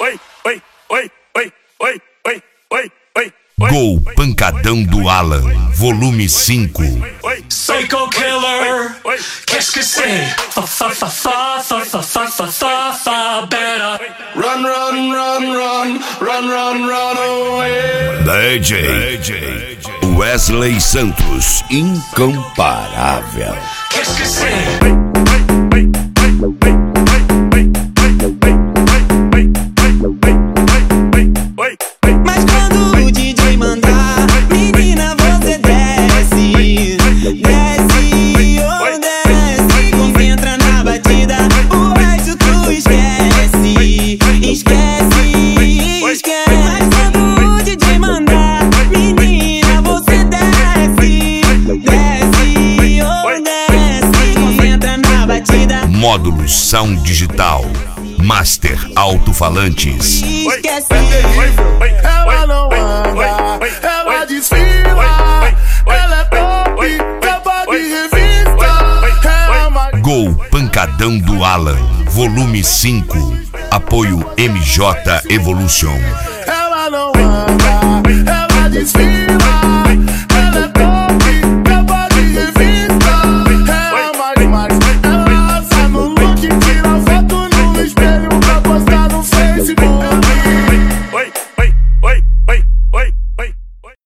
Gol Pancadão do Alan, volume 5. Psycho killer, qu'est-ce que c'est? Fa better. Run, run, run, run, run, run, run away. DJ Wesley Santos, incomparável. Qu'est-ce que c'est? Mas quando o DJ mandar, menina, você desce, desce, oh desce, concentra na batida, o resto tu esquece, esquece, esquece. Mas quando o DJ mandar, menina, você desce, desce, oh desce, concentra na batida. Módulos Sound Digital, Master Alto-Falantes. Esquece. Ela não anda, ela desfila, ela é top, capa de revista. É uma... Gol Pancadão do Alan, volume 5. Apoio MJ Evolution. Ela não anda, ela desfila.